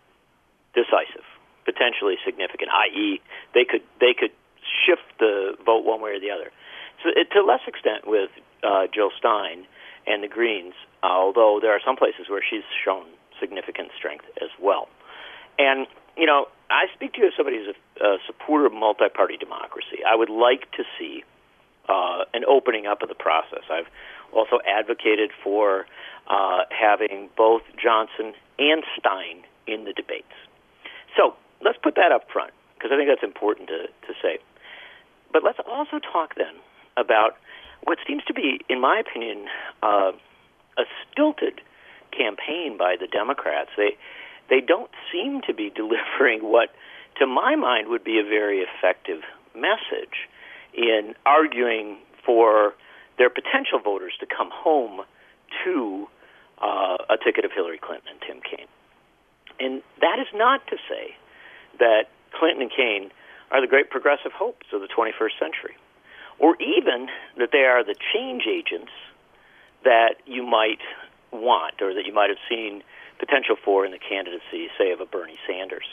Speaker 7: decisive, potentially significant, that is, they could they could shift the vote one way or the other. So, it, to a less extent with uh, Jill Stein and the Greens, uh, although there are some places where she's shown significant strength as well. And, you know, I speak to you as somebody who's a, a supporter of multi-party democracy. I would like to see uh, an opening up of the process. I've also advocated for uh, having both Johnson and Stein in the debates. So let's put that up front, because I think that's important to, to say. But let's also talk then about what seems to be, in my opinion, uh, a stilted campaign by the Democrats. They they don't seem to be delivering what, to my mind, would be a very effective message in arguing for their potential voters to come home to uh, a ticket of Hillary Clinton and Tim Kaine. And that is not to say that Clinton and Kaine are the great progressive hopes of the twenty-first century, or even that they are the change agents that you might want or that you might have seen potential for in the candidacy, say, of a Bernie Sanders.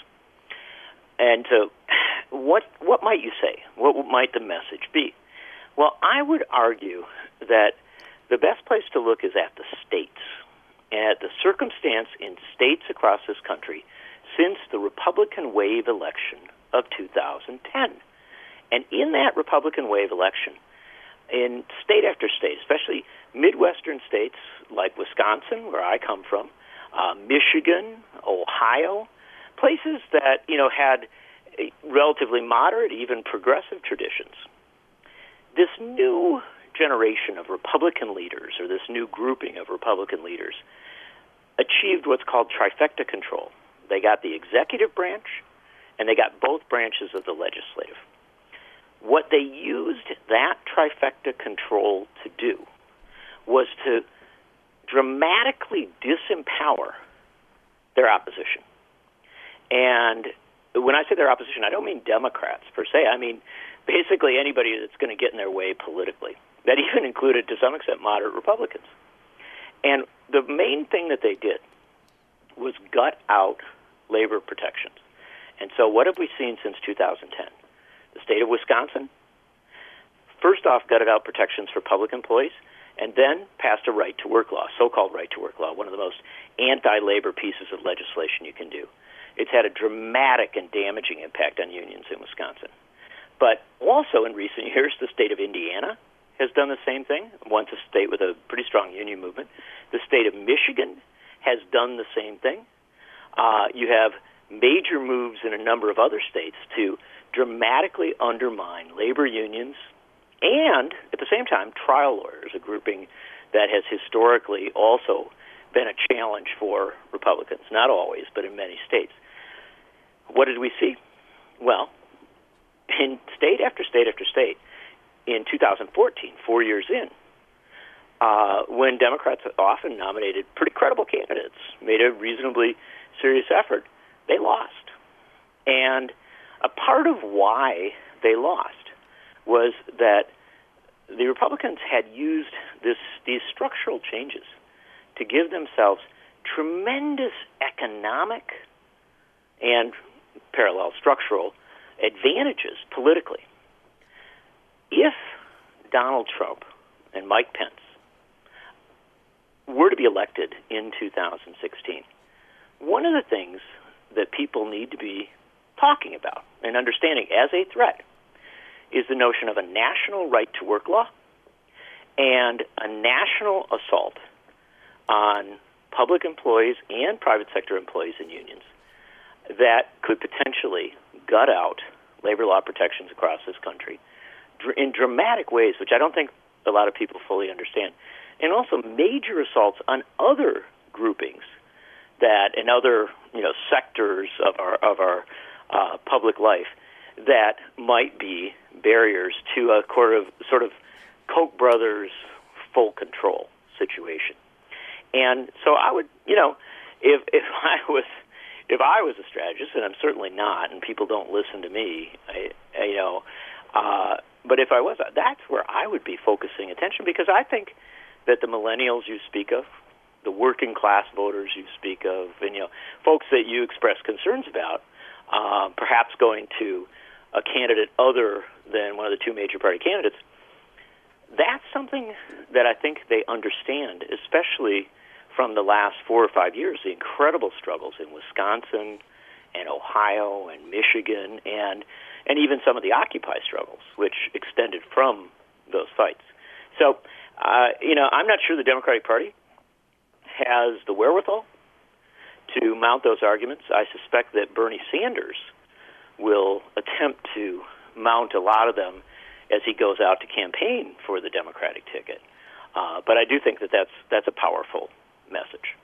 Speaker 7: And so what what might you say? What might the message be? Well, I would argue that the best place to look is at the states, at the circumstance in states across this country since the Republican wave election of two thousand ten. And in that Republican wave election, in state after state, especially Midwestern states like Wisconsin, where I come from, uh, Michigan, Ohio, places that, you know, had a relatively moderate, even progressive traditions. This new generation of Republican leaders, or this new grouping of Republican leaders, achieved what's called trifecta control. They got the executive branch, and they got both branches of the legislative. What they used that trifecta control to do was to dramatically disempower their opposition. And when I say their opposition, I don't mean Democrats per se. I mean basically anybody that's going to get in their way politically. That even included, to some extent, moderate Republicans. And the main thing that they did was gut out labor protections. And so what have we seen since two thousand ten? The state of Wisconsin, first off, gutted out protections for public employees, and then passed a right-to-work law, so-called right-to-work law, one of the most anti-labor pieces of legislation you can do. It's had a dramatic and damaging impact on unions in Wisconsin. But also in recent years, the state of Indiana has done the same thing, once a state with a pretty strong union movement. The state of Michigan has done the same thing. Uh, you have major moves in a number of other states to dramatically undermine labor unions and, at the same time, trial lawyers, a grouping that has historically also been a challenge for Republicans, not always, but in many states. What did we see? Well, in state after state after state, in two thousand fourteen, four years in, uh, when Democrats often nominated pretty credible candidates, made a reasonably serious effort, they lost. And a part of why they lost was that the Republicans had used this, these structural changes to give themselves tremendous economic and parallel structural advantages politically. If Donald Trump and Mike Pence were to be elected in two thousand sixteen, one of the things that people need to be talking about and understanding as a threat is the notion of a national right-to-work law and a national assault on public employees and private sector employees and unions that could potentially gut out labor law protections across this country in dramatic ways, which I don't think a lot of people fully understand, and also major assaults on other groupings that and other you know sectors of our of our uh, public life that might be barriers to a sort of sort of Koch brothers full control situation. And so I would, you know, if if I was if I was a strategist, and I'm certainly not, and people don't listen to me, I, I, you know, uh, but if I was, that's where I would be focusing attention, because I think that the millennials you speak of, the working class voters you speak of, and you know, folks that you express concerns about, uh, perhaps going to a candidate other than one of the two major party candidates, that's something that I think they understand, especially from the last four or five years, the incredible struggles in Wisconsin and Ohio and Michigan and and even some of the Occupy struggles, which extended from those fights. So, uh, you know, I'm not sure the Democratic Party has the wherewithal to mount those arguments. I suspect that Bernie Sanders will attempt to mount a lot of them as he goes out to campaign for the Democratic ticket. Uh, but I do think that that's, that's a powerful message.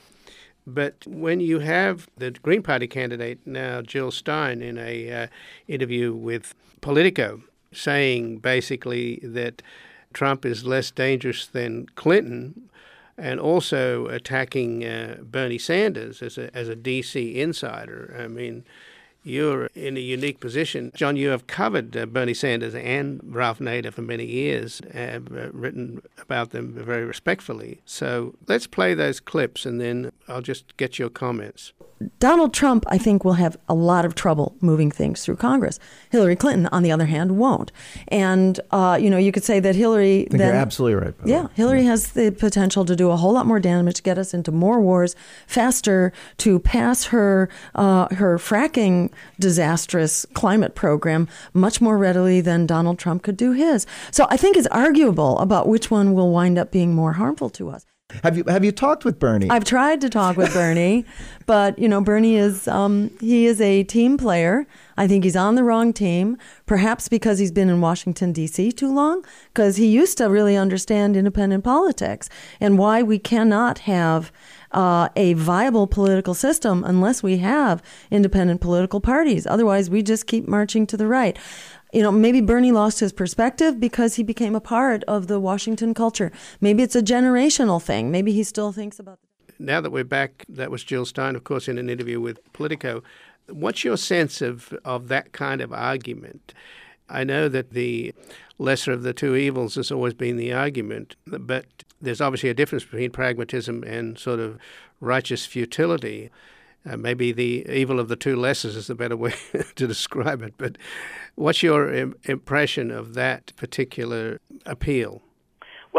Speaker 1: But when you have the Green Party candidate now, Jill Stein, in a uh, interview with Politico, saying basically that Trump is less dangerous than Clinton, and also attacking uh, Bernie Sanders as a as a D C insider, I mean, you're in a unique position. John, you have covered uh, Bernie Sanders and Ralph Nader for many years, have uh, written about them very respectfully. So let's play those clips, and then I'll just get your comments.
Speaker 8: Donald Trump, I think, will have a lot of trouble moving things through Congress. Hillary Clinton, on the other hand, won't. And, uh, you know, you could say that Hillary...
Speaker 9: I think
Speaker 8: then,
Speaker 9: you're absolutely right.
Speaker 8: Yeah, Hillary yeah. has the potential to do a whole lot more damage, to get us into more wars faster, to pass her uh, her fracking disastrous climate program much more readily than Donald Trump could do his. So I think it's arguable about which one will wind up being more harmful to us.
Speaker 9: Have you have you talked with Bernie?
Speaker 8: I've tried to talk with Bernie, but you know, Bernie is um, he is a team player. I think he's on the wrong team, perhaps because he's been in Washington, D C too long, because he used to really understand independent politics and why we cannot have uh, a viable political system unless we have independent political parties. Otherwise, we just keep marching to the right. You know, maybe Bernie lost his perspective because he became a part of the Washington culture. Maybe it's a generational thing. Maybe he still thinks about it.
Speaker 1: Now that we're back, that was Jill Stein, of course, in an interview with Politico. What's your sense of, of that kind of argument? I know that the lesser of the two evils has always been the argument, but there's obviously a difference between pragmatism and sort of righteous futility. Uh, maybe the evil of the two lessers is the better way to describe it. But what's your im- impression of that particular appeal?
Speaker 7: Well, look,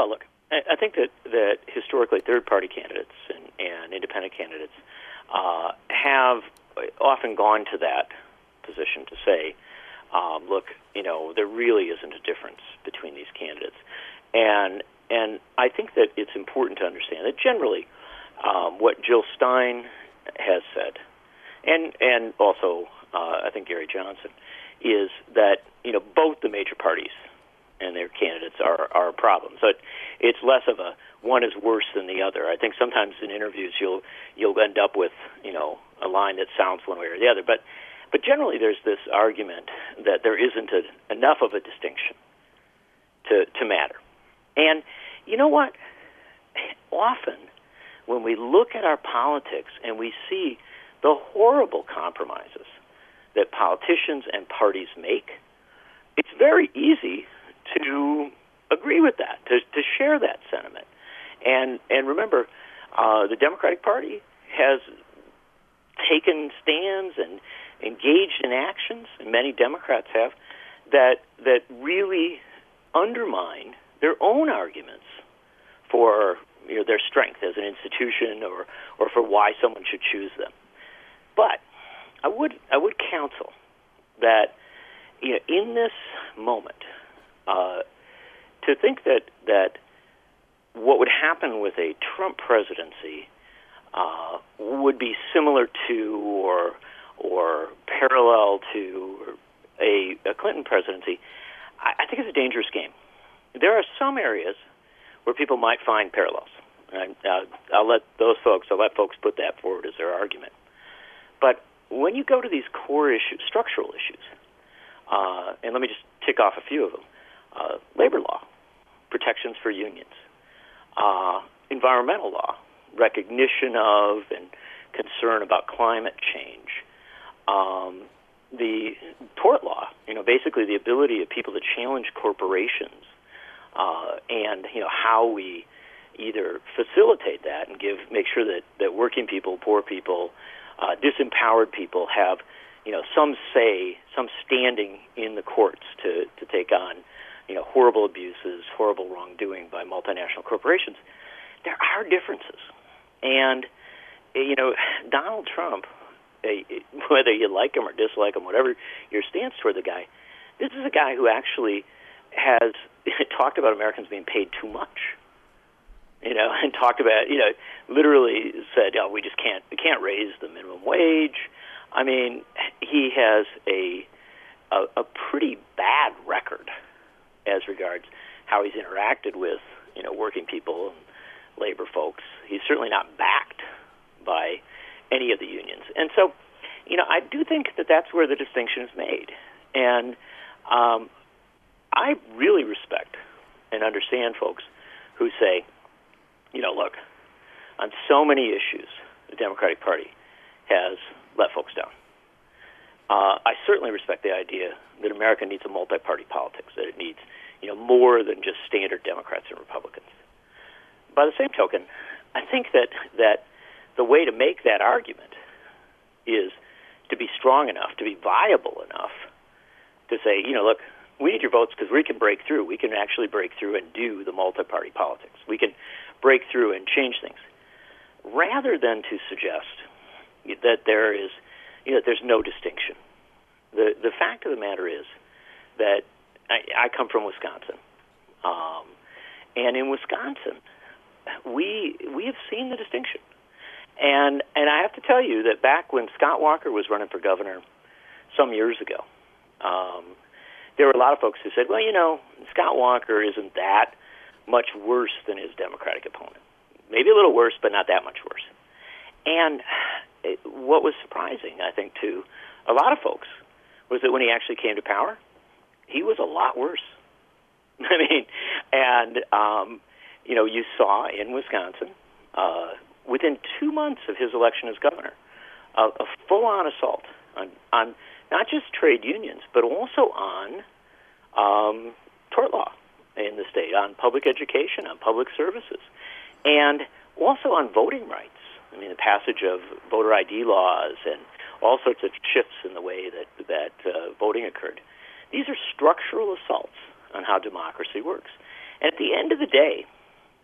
Speaker 7: I, I think that, that historically third-party candidates and, and independent candidates uh, have often gone to that position to say, um, look, you know, there really isn't a difference between these candidates. And and I think that it's important to understand that generally um, what Jill Stein has said, and and also uh, I think Gary Johnson, is that, you know, both the major parties and their candidates are, are a problem. So it, it's less of a one is worse than the other. I think sometimes in interviews you'll you'll end up with, you know, a line that sounds one way or the other. But but generally there's this argument that there isn't a, enough of a distinction to to matter. And you know what? Often when we look at our politics and we see the horrible compromises that politicians and parties make, it's very easy to agree with that, to, to share that sentiment. And and remember, uh, the Democratic Party has taken stands and engaged in actions, and many Democrats have, that that really undermine their own arguments for, you know, their strength as an institution, or, or for why someone should choose them. But I would I would counsel that, you know, in this moment, uh, to think that that what would happen with a Trump presidency uh, would be similar to or or parallel to a, a Clinton presidency, I, I think it's a dangerous game. There are some areas where people might find parallels. And, uh, I'll let those folks, I'll let folks put that forward as their argument. But when you go to these core issues, structural issues, uh, and let me just tick off a few of them, uh, labor law, protections for unions, uh, environmental law, recognition of and concern about climate change, um, the tort law, you know, basically the ability of people to challenge corporations, uh, and, you know, how we either facilitate that and give, make sure that, that working people, poor people, uh, disempowered people have, you know, some say, some standing in the courts to, to take on, you know, horrible abuses, horrible wrongdoing by multinational corporations. There are differences. And, you know, Donald Trump, whether you like him or dislike him, whatever your stance toward the guy, this is a guy who actually has talked about Americans being paid too much, you know, and talked about, you know, literally said, oh, we just can't, we can't raise the minimum wage. I mean, he has a, a, a pretty bad record as regards how he's interacted with, you know, working people and labor folks. He's certainly not backed by any of the unions. And so, you know, I do think that that's where the distinction is made. And um, I really respect and understand folks who say, you know, look, on so many issues, the Democratic Party has let folks down. Uh, I certainly respect the idea that America needs a multi-party politics, that it needs, you know, more than just standard Democrats and Republicans. By the same token, I think that that the way to make that argument is to be strong enough, to be viable enough, to say, you know, look, we need your votes because we can break through. We can actually break through and do the multi-party politics. We can break through and change things, rather than to suggest that there is, you know, there's no distinction. The the fact of the matter is that I, I come from Wisconsin, um, and in Wisconsin, we we have seen the distinction. And and I have to tell you that back when Scott Walker was running for governor some years ago, um, there were a lot of folks who said, well, you know, Scott Walker isn't that much worse than his Democratic opponent. Maybe a little worse, but not that much worse. And it, what was surprising, I think, to a lot of folks was that when he actually came to power, he was a lot worse. I mean, and, um, you know, you saw in Wisconsin, uh, within two months of his election as governor, a, a full-on assault on, on not just trade unions, but also on um, tort law in the state, on public education, on public services, and also on voting rights. I mean, the passage of voter I D laws and all sorts of shifts in the way that, that uh, voting occurred. These are structural assaults on how democracy works. And at the end of the day,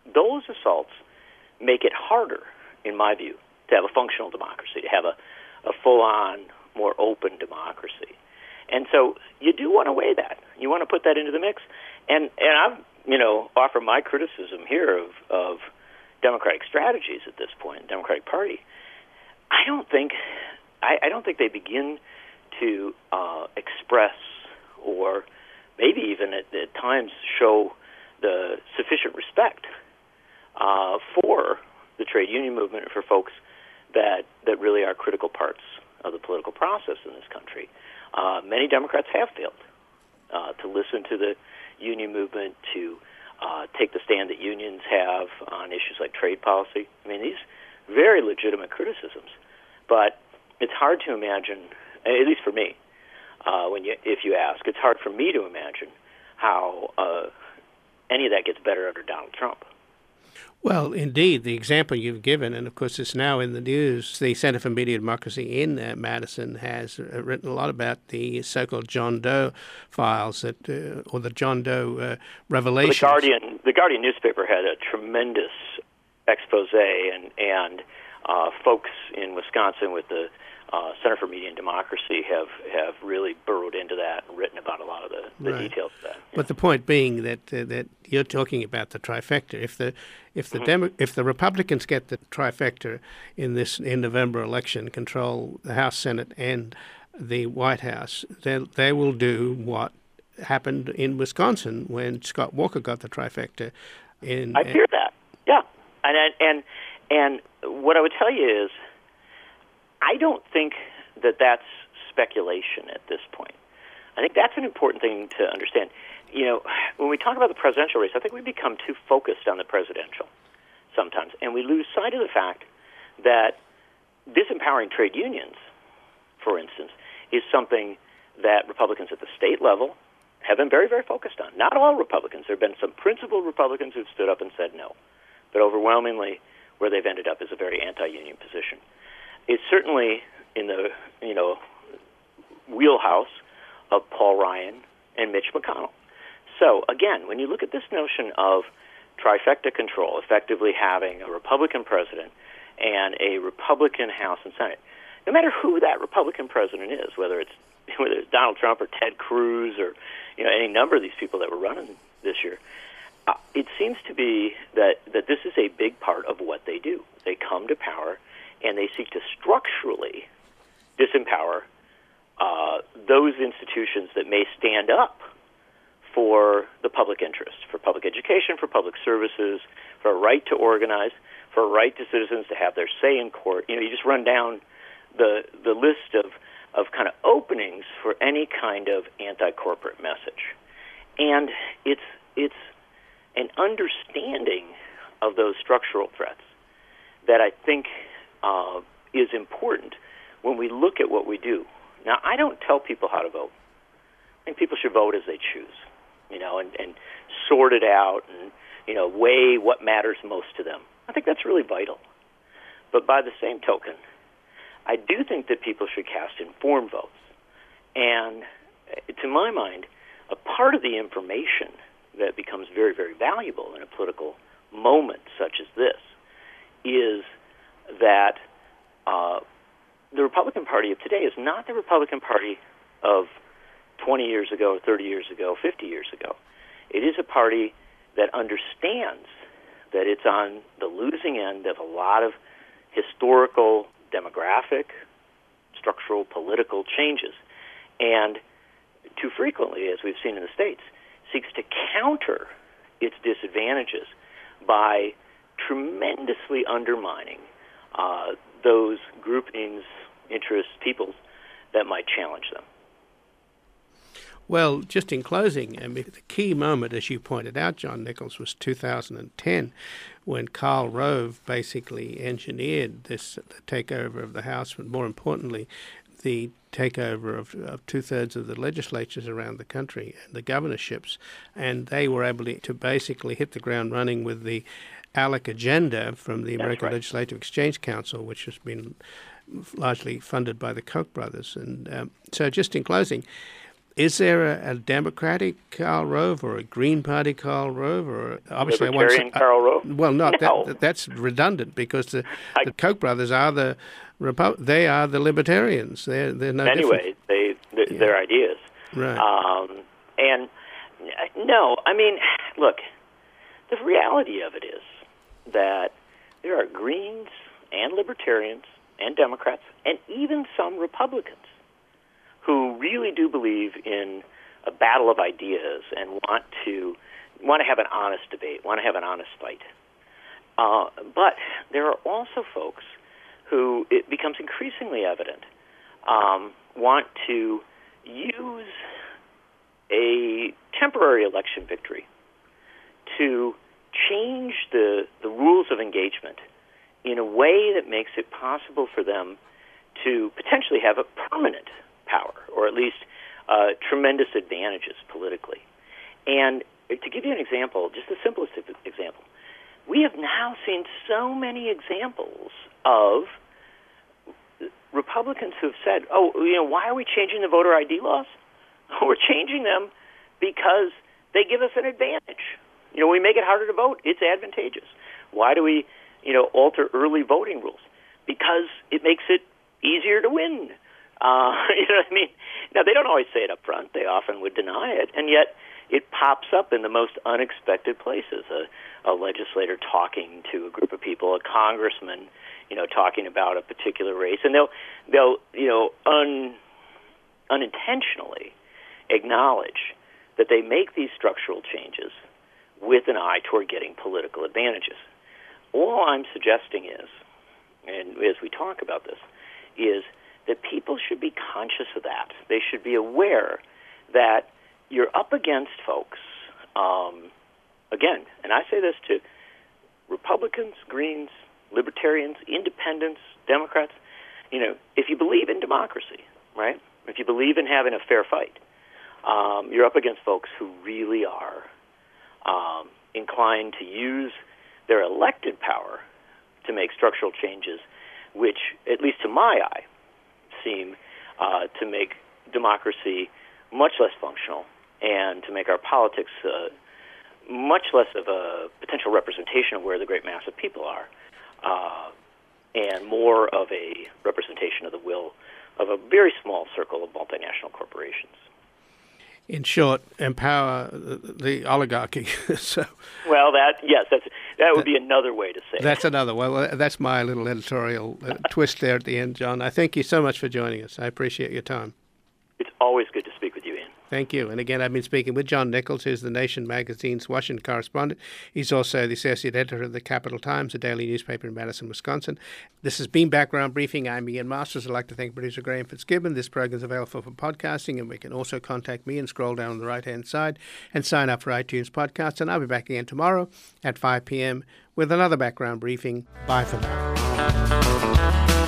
Speaker 7: those assaults make it harder, in my view, to have a functional democracy, to have a, a full-on, more open democracy. And so you do want to weigh that. You want to put that into the mix. And and I've, you know, offered my criticism here of, of Democratic strategies at this point, Democratic Party. I don't think I, I don't think they begin to uh, express or maybe even at, at times show the sufficient respect uh, for the trade union movement and for folks that, that really are critical parts of the political process in this country. Uh, many Democrats have failed uh, to listen to the union movement, to uh, take the stand that unions have on issues like trade policy. I mean, these very legitimate criticisms, but it's hard to imagine, at least for me, uh, when you, if you ask, it's hard for me to imagine how uh, any of that gets better under Donald Trump.
Speaker 1: Well, indeed, the example you've given, and of course it's now in the news, the Center for Media Democracy in uh, Madison has uh, written a lot about the so-called John Doe files, that, uh, or the John Doe uh, revelations.
Speaker 7: Well, the Guardian, the Guardian newspaper had a tremendous expose, and and uh, folks in Wisconsin with the uh, Center for Media and Democracy have, have really burrowed into that and written about a lot of the, the
Speaker 1: Right.
Speaker 7: details of that.
Speaker 1: But the point being that uh, that you're talking about the trifecta. If the if the
Speaker 7: Mhm.
Speaker 1: Demo- if the Republicans get the trifecta in this in November election, control the House, Senate, and the White House, then they will do what happened in Wisconsin when Scott Walker got the trifecta. In
Speaker 7: I fear that. Yeah, and and and what I would tell you is, I don't think that that's speculation at this point. I think that's an important thing to understand. You know, when we talk about the presidential race, I think we become too focused on the presidential sometimes, and we lose sight of the fact that disempowering trade unions, for instance, is something that Republicans at the state level have been very, very focused on. Not all Republicans. There have been some principled Republicans who've stood up and said no, but overwhelmingly where they've ended up is a very anti-union position. It's certainly in the, you know, wheelhouse of Paul Ryan and Mitch McConnell. So, again, when you look at this notion of trifecta control, effectively having a Republican president and a Republican House and Senate, no matter who that Republican president is, whether it's whether it's Donald Trump or Ted Cruz or you know any number of these people that were running this year, uh, it seems to be that, that this is a big part of what they do. They come to power and they seek to structurally disempower uh, those institutions that may stand up for the public interest, for public education, for public services, for a right to organize, for a right to citizens to have their say in court. You know, you just run down the the list of, of kind of openings for any kind of anti-corporate message. And it's it's an understanding of those structural threats that I think uh, is important when we look at what we do. Now, I don't tell people how to vote. I think people should vote as they choose, you know, and, and sort it out and, you know, weigh what matters most to them. I think that's really vital. But by the same token, I do think that people should cast informed votes. And to my mind, a part of the information that becomes very, very valuable in a political moment such as this is that uh, the Republican Party of today is not the Republican Party of twenty years ago, thirty years ago, fifty years ago. It is a party that understands that it's on the losing end of a lot of historical, demographic, structural, political changes. And too frequently, as we've seen in the States, seeks to counter its disadvantages by tremendously undermining uh, those groupings, interests, peoples that might challenge them.
Speaker 1: Well, just in closing, I mean, the key moment, as you pointed out, John Nichols, was two thousand ten, when Karl Rove basically engineered this the takeover of the House, but more importantly, the takeover of, of two-thirds of the legislatures around the country and the governorships, and they were able to, to basically hit the ground running with the ALEC agenda from the
Speaker 7: That's
Speaker 1: American
Speaker 7: right.
Speaker 1: Legislative Exchange Council, which has been largely funded by the Koch brothers. And um, so just in closing, Is there a, a Democratic Karl Rove or a Green Party Karl Rove or obviously I
Speaker 7: Libertarian
Speaker 1: want to,
Speaker 7: Karl Rove?
Speaker 1: Uh, well, not
Speaker 7: No.
Speaker 1: that, that's redundant because the,
Speaker 7: I-
Speaker 1: the Koch brothers are the Repu- they are the libertarians. They're they're no
Speaker 7: anyway, they th-
Speaker 1: Yeah.
Speaker 7: their ideas.
Speaker 1: different. Right.
Speaker 7: Um, and uh, no, I mean, look, the reality of it is that there are Greens and Libertarians and Democrats and even some Republicans who really do believe in a battle of ideas and want to want to have an honest debate, want to have an honest fight. Uh, but there are also folks who, it becomes increasingly evident, um, want to use a temporary election victory to change the, the rules of engagement in a way that makes it possible for them to potentially have a permanent power, or at least uh, tremendous advantages politically. And to give you an example, just the simplest example, we have now seen so many examples of Republicans who have said, oh, you know, why are we changing the voter I D laws? We're changing them because they give us an advantage. You know, we make it harder to vote. It's advantageous. Why do we, you know, alter early voting rules? Because it makes it easier to win. Uh, you know what I mean? Now, they don't always say it up front. They often would deny it, and yet it pops up in the most unexpected places. A, a legislator talking to a group of people, a congressman, you know, talking about a particular race, and they'll, they'll, you know, un, unintentionally acknowledge that they make these structural changes with an eye toward getting political advantages. All I'm suggesting is, and as we talk about this, is that people should be conscious of that. They should be aware that you're up against folks, um, again, and I say this to Republicans, Greens, Libertarians, Independents, Democrats, you know, if you believe in democracy, right, if you believe in having a fair fight, um, you're up against folks who really are um, inclined to use their elected power to make structural changes, which, at least to my eye, seem uh, to make democracy much less functional and to make our politics uh, much less of a potential representation of where the great mass of people are, uh, and more of a representation of the will of a very small circle of multinational corporations.
Speaker 1: In short, empower the, the oligarchy. so
Speaker 7: Well, that yes, that's that would be another way to say it.
Speaker 1: that's another. Well, that's my little editorial uh, twist there at the end, John. I thank you so much for joining us. I appreciate your time.
Speaker 7: It's always good to speak with you, Ian.
Speaker 1: Thank you. And again, I've been speaking with John Nichols, who's the Nation magazine's Washington correspondent. He's also the associate editor of the Capital Times, a daily newspaper in Madison, Wisconsin. This has been Background Briefing. I'm Ian Masters. I'd like to thank producer Graham Fitzgibbon. This program is available for podcasting, and we can also contact me and scroll down on the right-hand side and sign up for iTunes podcasts. And I'll be back again tomorrow at five p.m. with another Background Briefing. Bye for now.